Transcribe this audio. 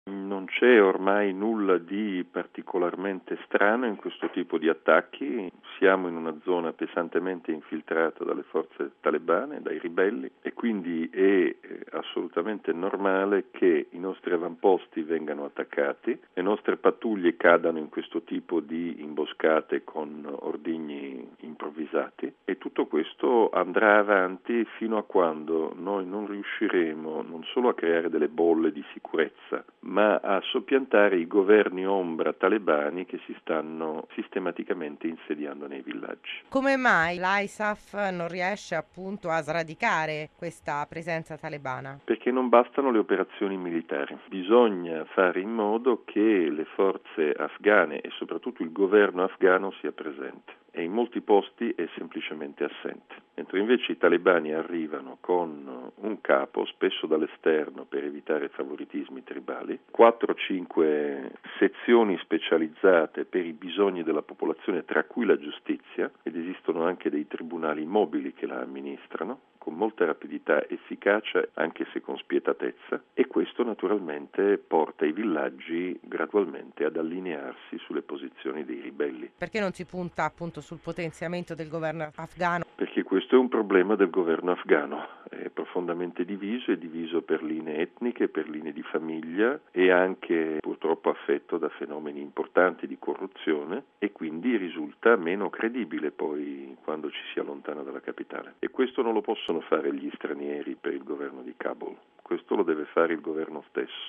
Non c'è ormai nulla di particolarmente strano in questo tipo di attacchi. Siamo in una zona pesantemente infiltrata dalle forze talebane, dai ribelli, e quindi è assolutamente normale che i nostri avamposti vengano attaccati, le nostre pattuglie cadano in questo tipo di imboscate con ordigni improvvisati, e tutto questo andrà avanti fino a quando noi non riusciremo non solo a creare delle bolle di sicurezza, ma a soppiantare i governi ombra talebani che si stanno sistematicamente insediando nei villaggi. Come mai l'ISAF non riesce appunto a sradicare questa presenza talebana? Perché non bastano le operazioni militari, bisogna fare in modo che le forze afghane e soprattutto il governo afghano sia presente, e in molti posti è semplicemente assente. Mentre invece i talebani arrivano con un capo, spesso dall'esterno per evitare favoritismi tribali, 4-5 sezioni specializzate per i bisogni della popolazione, tra cui la giustizia, ed esistono anche dei tribunali mobili che la amministrano, con molta rapidità, efficacia, anche se con spietatezza, e questo naturalmente porta i villaggi gradualmente ad allinearsi sulle posizioni dei ribelli. Perché non si punta appunto sul potenziamento del governo afghano? Perché questo è un problema del governo afghano, è profondamente diviso, è diviso per linee etniche, per linee di famiglia, e anche purtroppo affetto da fenomeni importanti di corruzione, e quindi risulta meno credibile poi quando ci si allontana dalla capitale. E questo non lo possono fare gli stranieri per il governo di Kabul, questo lo deve fare il governo stesso.